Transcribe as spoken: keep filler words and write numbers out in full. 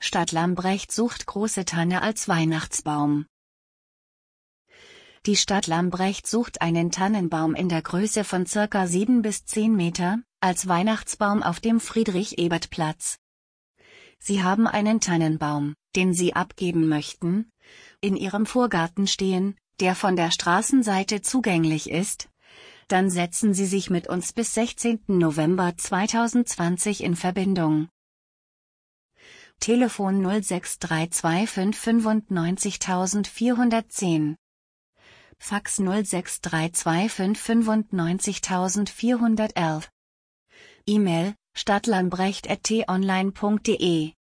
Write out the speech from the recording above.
Stadt Lambrecht sucht große Tanne als Weihnachtsbaum. Die Stadt Lambrecht sucht einen Tannenbaum in der Größe von circa sieben bis zehn Meter, als Weihnachtsbaum auf dem Friedrich-Ebert-Platz. Sie haben einen Tannenbaum, den Sie abgeben möchten, in Ihrem Vorgarten stehen, der von der Straßenseite zugänglich ist? Dann setzen Sie sich mit uns bis sechzehnten November zweitausendzwanzig in Verbindung. Telefon null sechs drei zwei fünf neun fünf vier eins null. Fax null sechs drei zwei fünf neun fünf vier eins eins. E-Mail: stadtlambrecht at t online punkt de